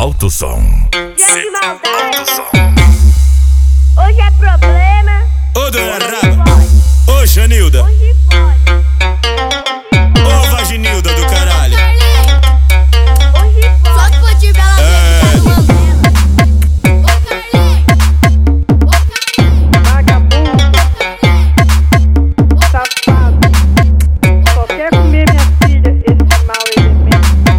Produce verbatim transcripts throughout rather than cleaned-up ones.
Alto som. Dia de maldade. Hoje é problema. Ô dona Raba, ô Janilda, Hoje pode. ô Vaginilda do caralho. Hoje pode. Só que vou te ver ela É. no Mandela. Ô Carlinhos, ô Carlinhos, Vagabundo, ô safado. Só quer comer minha filha, esse mau elemento.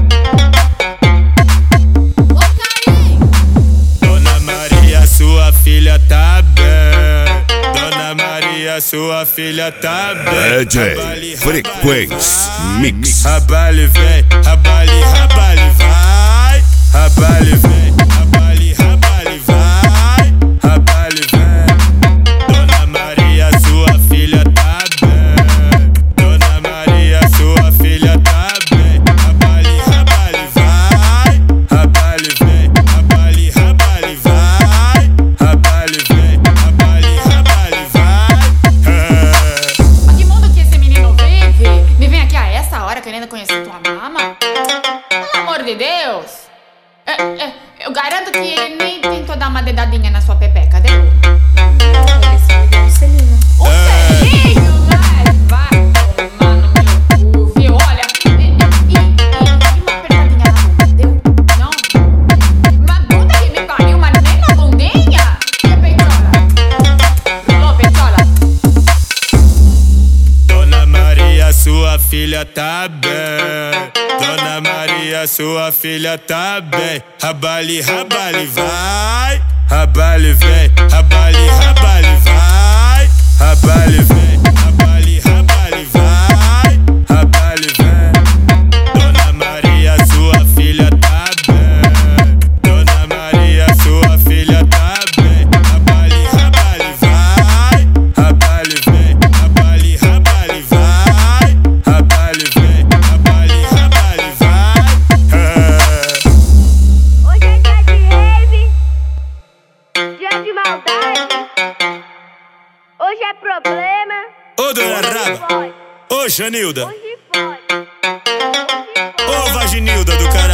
ô Carlinhos. Dona Maria, sua filha tá bem. Dona Maria, sua filha tá bem. D J Frequência Mix. Rabale vem, rabale, rabale vai. Rabale vem, rabale, rabale vai. Rabale vem. Dona Maria, sua filha tá bem. Dona Maria, sua filha tá bem. Rabale, rabale vai. Rabale vem, rabale, rabale vai. Rabale vem, rabale, rabale vai. É. Mas que mundo que esse menino vive? Me vem aqui a essa hora querendo conhecer tua mama? Pelo amor de Deus! É, é, eu garanto que ele nem tentou dar uma dedadinha na sua pepeca, deu? Ele só me deu um selinho. Um selinho, né? Vai tomar no meu cu, viu? Olha, e, e, e, e uma apertadinha na bunda, deu? Não? Uma bunda que me pariu, mas nem na bundinha? E a peitola? Alô, peitola? Dona Maria, sua filha tá bem. Dona Maria, sua filha tá bem. Rabale, rabale vai. Rabale vem, rabale, rabale vai. Rabale vem, rabale, rabale vai. Rabale vem. Dona Maria, sua filha tá bem. Dona Maria, sua filha tá bem. Rabale, rabale vai. Rabale vem, rabale, rabale vai. Rabale vem, rabale, rabale vai. É. Hoje é dia de rave. Dia de maldade. Hoje é problema. Ô dona Hoje Raba, pode. ô Janilda, Hoje pode. Hoje pode. ô Vaginilda do caralho.